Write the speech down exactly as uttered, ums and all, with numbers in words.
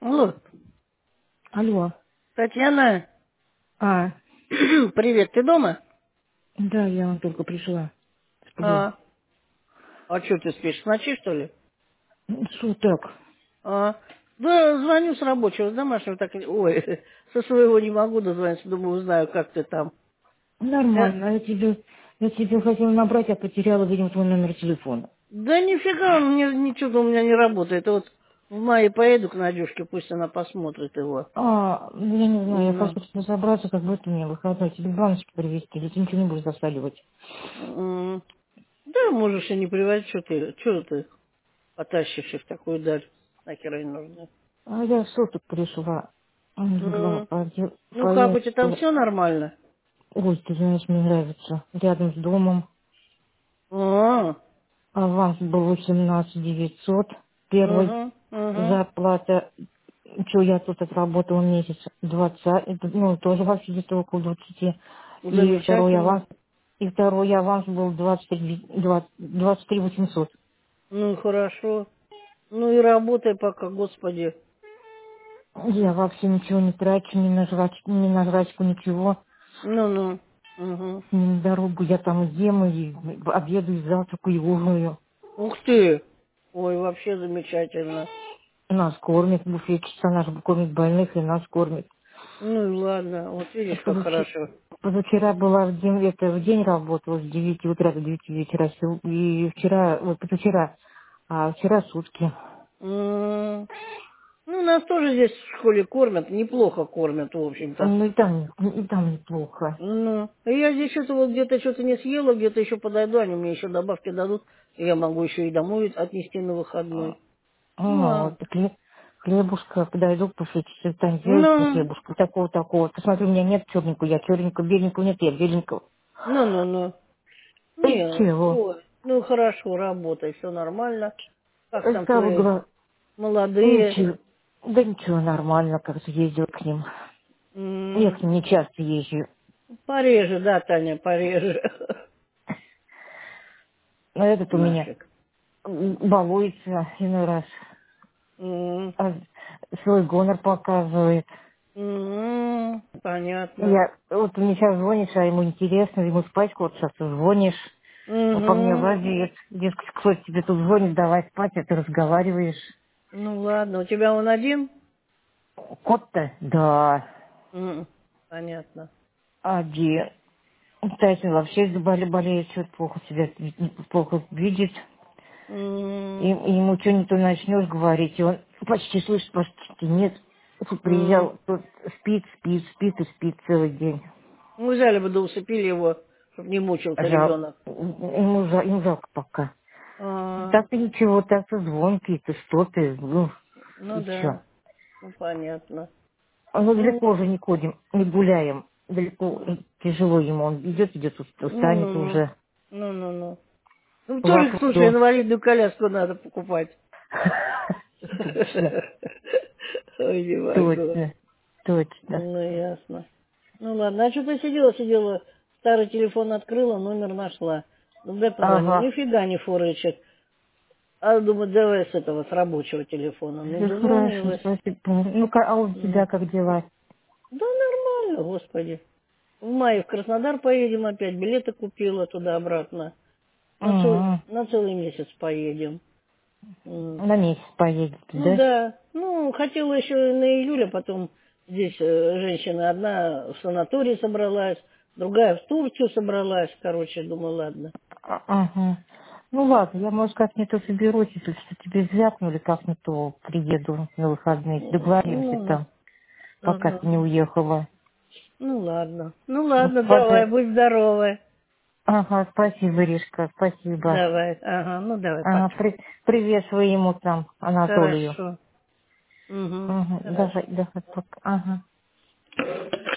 Алло, Алло. Татьяна, А, привет, ты дома? да, я вам только пришла. Сплю. А, а что ты спишь, с ночи, что ли? Ну, что так? А, да, звоню с рабочего, с домашнего, так, ой, со своего не могу дозвониться, думаю, узнаю, как ты там. Э, Нормально. Я тебе, я тебе хотела набрать, а потеряла, видимо, твой номер телефона. да нифига, он мне, ничего у меня не работает. Вот в мае поеду к Надюшке, пусть она посмотрит его. А, ну, я не знаю, я Ну, хочу разобраться, как будто мне выходной. Тебе баночки привезти, или ты ничего не будешь засаливать? м, да, можешь и не приводить, что ты, что ты потащишь их в такую даль, нахер они нужны. А я в суток пришла. М, Думаю, М, пойдем, ну как, у тебя там поедем. все нормально? Ой, ты знаешь, мне нравится. Рядом с домом. А, Аванс был восемнадцать девятьсот. Первый угу, угу. зарплата. Что я тут отработала месяц двадцать, это, ну, тоже вообще где-то около двадцати. И второй аванс, Замечательно. и второй аванс был двадцать три, двадцать, двадцать три восемьсот. Ну, хорошо. Ну и работай пока, господи. Я вообще ничего не трачу, ни на жрачку, ни на жрачку, ничего. Ну-ну. Угу. Ни на дорогу я там ем, и обедаю, и завтракаю, и ужинаю. Ух ты. Ой, вообще замечательно. Нас кормит буфетчица, нас кормит больных, и нас кормит. Ну и ладно. Вот видишь, как Позавчера, хорошо. позавчера была в день, это, в день работала с девяти утра до девяти вечера, сел- и вчера, вот позавчера, а вчера сутки. М. Ну, нас тоже здесь в школе кормят. Неплохо кормят, в общем-то. Ну и там, и там неплохо. Ну, и я здесь что-то вот где-то что-то не съела, где-то еще подойду, они мне еще добавки дадут. И я могу еще и домой отнести на А, выходной. Ну, ну, а, вот, хлеб, хлебушка, подойду к буфетчице, там сделайте мне ну, хлебушка, такого-такого. Посмотри, у меня нет черненького, я черненького, беленького нет, я беленького. ну, ну, ну. И Не, чего? ой, ну хорошо, работай, все нормально. Как там Стало твои говорю, молодые? ничего, да ничего, нормально, как-то ездил к ним. Я М, к ним не часто езжу. Пореже, да, Таня, пореже. Но этот у меня Нафиг. м, балуется иной раз. М, А свой гонор показывает. м, Понятно. Я, вот мне сейчас звонишь, а ему интересно, ему спать хочется, ты звонишь, он по мне Угу. лазит, дескать, кто тебе тут звонит, давай спать, а ты разговариваешь. Ну ладно, у тебя он один? Кот-то? Да, М, Понятно. один. Кстати, вообще боли болеет, что-то плохо себя, плохо видит. И, и М, ему что-нибудь то начнешь говорить, и он почти слышит, почти нет. Тут м. приезжал, тут спит, спит, спит и спит целый день. Ну, взяли бы да усыпили его, чтобы не мучился Жал, ребенок. ему, жал, ему жалко пока. А, Так-то ничего, так-то звонкий, ты что ты, ну, ну и чё. да, ну понятно. А мы Ну, далеко уже не ходим, не гуляем. Далеко м, тяжело ему, он идет, идет, ну, ну, устанет ну, уже. ну, ну, ну. Ну, тоже, Вокруг слушай, дом. инвалидную коляску надо покупать. Точно, Ой, не могу. точно, точно. Ну, ясно. Ну, ладно. А что ты сидела, сидела, старый телефон открыла, номер нашла. Ну, дай позвоню. Ага, Нифига не форычит. А думаю, давай с этого, с рабочего телефона. Ну, все хорошо, дозвонилась. спасибо. Ну-ка, а у тебя Ну, как дела? да нормально, господи. В мае в Краснодар поедем опять. Билеты купила туда-обратно. На, цел- М, на целый месяц поедем. М. На месяц поедете, Ну да? да. Ну, хотела еще на июль, а потом здесь э, женщина одна в санаторий собралась, другая в Турцию собралась. Короче, думаю, ладно. А- Ага. Ну ладно, я, может, как-нибудь то соберусь, если что тебе звякнули, как-нибудь то приеду на выходные. М, Договоримся Ну, там, пока ага. ты не уехала. Ну ладно. Ну ладно, давай, Господа. будь здоровая. Ага, спасибо, Ришка, спасибо. Давай. Ага, ну давай, Ага, пока. при- привет своему там, Анатолию. Хорошо. Угу. Угу, Хорошо. давай, давай, пока. Ага.